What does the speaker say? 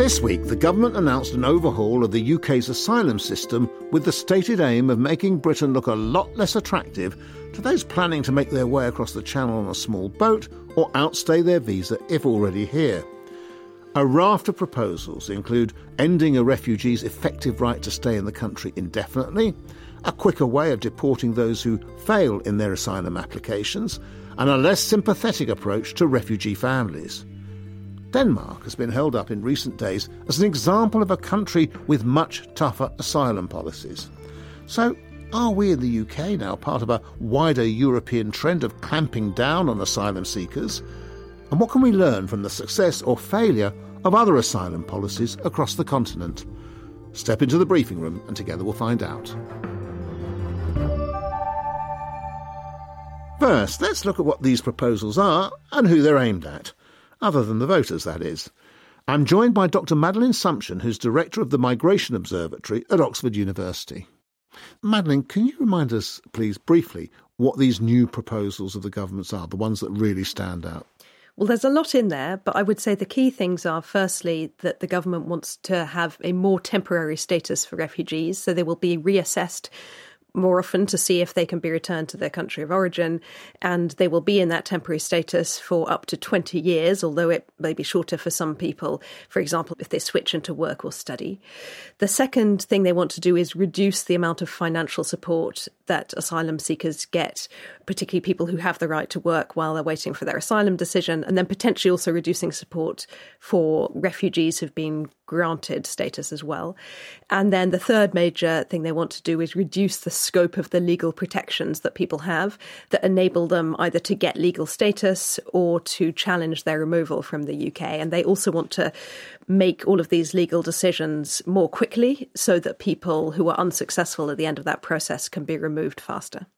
This week, the government announced an overhaul of the UK's asylum system with the stated aim of making Britain look a lot less attractive to those planning to make their way across the Channel on a small boat or outstay their visa if already here. A raft of proposals include ending a refugee's effective right to stay in the country indefinitely, a quicker way of deporting those who fail in their asylum applications, and a less sympathetic approach to refugee families. Denmark has been held up in recent days as an example of a country with much tougher asylum policies. So, are we in the UK now part of a wider European trend of clamping down on asylum seekers? And what can we learn from the success or failure of other asylum policies across the continent? Step into the briefing room and together we'll find out. First, let's look at what these proposals are and who they're aimed at. Other than the voters, that is. I'm joined by Dr. Madeline Sumption, who's Director of the Migration Observatory at Oxford University. Madeline, can you remind us, please, briefly, what these new proposals of the government's are, the ones that really stand out? Well, there's a lot in there, but I would say the key things are, firstly, that the government wants to have a more temporary status for refugees, so they will be reassessed more often to see if they can be returned to their country of origin, and they will be in that temporary status for up to 20 years, although it may be shorter for some people, for example, if they switch into work or study. The second thing they want to do is reduce the amount of financial support that asylum seekers get, particularly people who have the right to work while they're waiting for their asylum decision, and then potentially also reducing support for refugees who've been granted status as well. And then the third major thing they want to do is reduce the scope of the legal protections that people have that enable them either to get legal status or to challenge their removal from the UK. And they also want to make all of these legal decisions more quickly so that people who are unsuccessful at the end of that process can be removed faster.